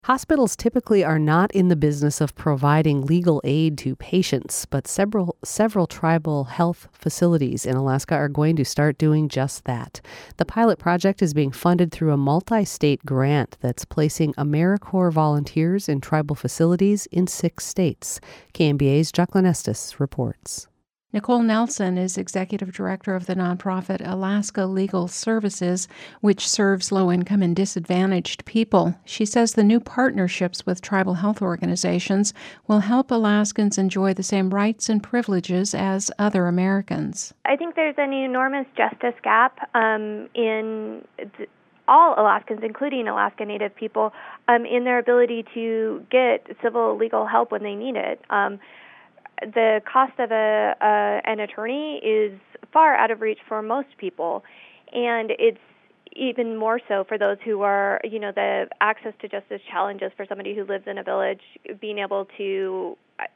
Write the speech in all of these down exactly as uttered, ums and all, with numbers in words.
Hospitals typically are not in the business of providing legal aid to patients, but several several tribal health facilities in Alaska are going to start doing just that. The pilot project is being funded through a multi-state grant that's placing AmeriCorps volunteers in tribal facilities in six states. K M B A's Jacqueline Estes reports. Nicole Nelson is executive director of the nonprofit Alaska Legal Services, which serves low-income and disadvantaged people. She says the new partnerships with tribal health organizations will help Alaskans enjoy the same rights and privileges as other Americans. I think there's an enormous justice gap um, in th- all Alaskans, including Alaska Native people, um, in their ability to get civil legal help when they need it. Um, The cost of a, uh, an attorney is far out of reach for most people, and it's even more so for those who are, you know, the access to justice challenges for somebody who lives in a village, being able to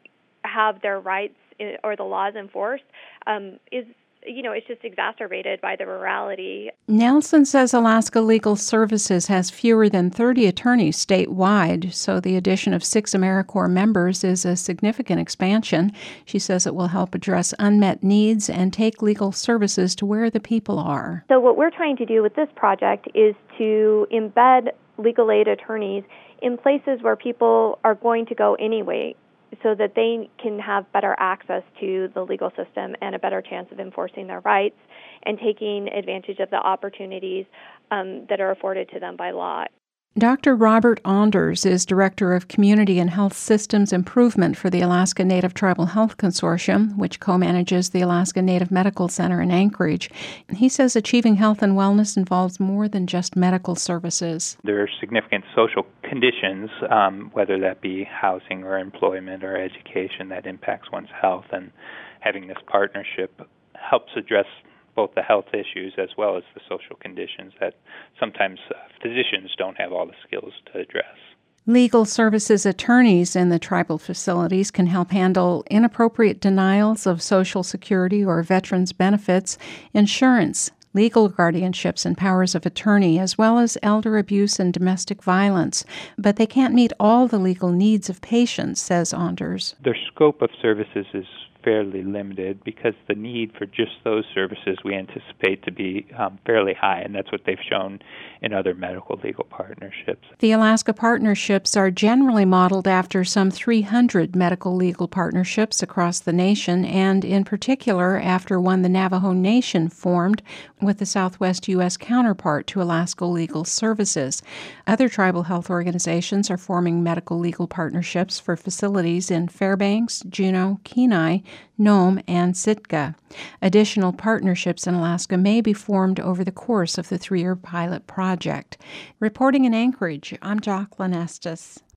have their rights or the laws enforced um, is, you know, it's just exacerbated by the rurality. Nelson says Alaska Legal Services has fewer than thirty attorneys statewide, so the addition of six AmeriCorps members is a significant expansion. She says it will help address unmet needs and take legal services to where the people are. So what we're trying to do with this project is to embed legal aid attorneys in places where people are going to go anyway, so that they can have better access to the legal system and a better chance of enforcing their rights and taking advantage of the opportunities um, that are afforded to them by law. Doctor Robert Onders is Director of Community and Health Systems Improvement for the Alaska Native Tribal Health Consortium, which co-manages the Alaska Native Medical Center in Anchorage. He says achieving health and wellness involves more than just medical services. There are significant social conditions, um, whether that be housing or employment or education, that impacts one's health, and having this partnership helps address both the health issues as well as the social conditions that sometimes uh, physicians don't have all the skills to address. Legal services attorneys in the tribal facilities can help handle inappropriate denials of Social Security or veterans benefits, insurance, legal guardianships and powers of attorney, as well as elder abuse and domestic violence. But they can't meet all the legal needs of patients, says Onders. Their scope of services is fairly limited because the need for just those services we anticipate to be um, fairly high, and that's what they've shown in other medical legal partnerships. The Alaska partnerships are generally modeled after some three hundred medical legal partnerships across the nation, and in particular after one the Navajo Nation formed with the Southwest U S counterpart to Alaska Legal Services. Other tribal health organizations are forming medical legal partnerships for facilities in Fairbanks, Juneau, Kenai, Nome, and Sitka. Additional partnerships in Alaska may be formed over the course of the three-year pilot project. Reporting in Anchorage, I'm Jacqueline Estes.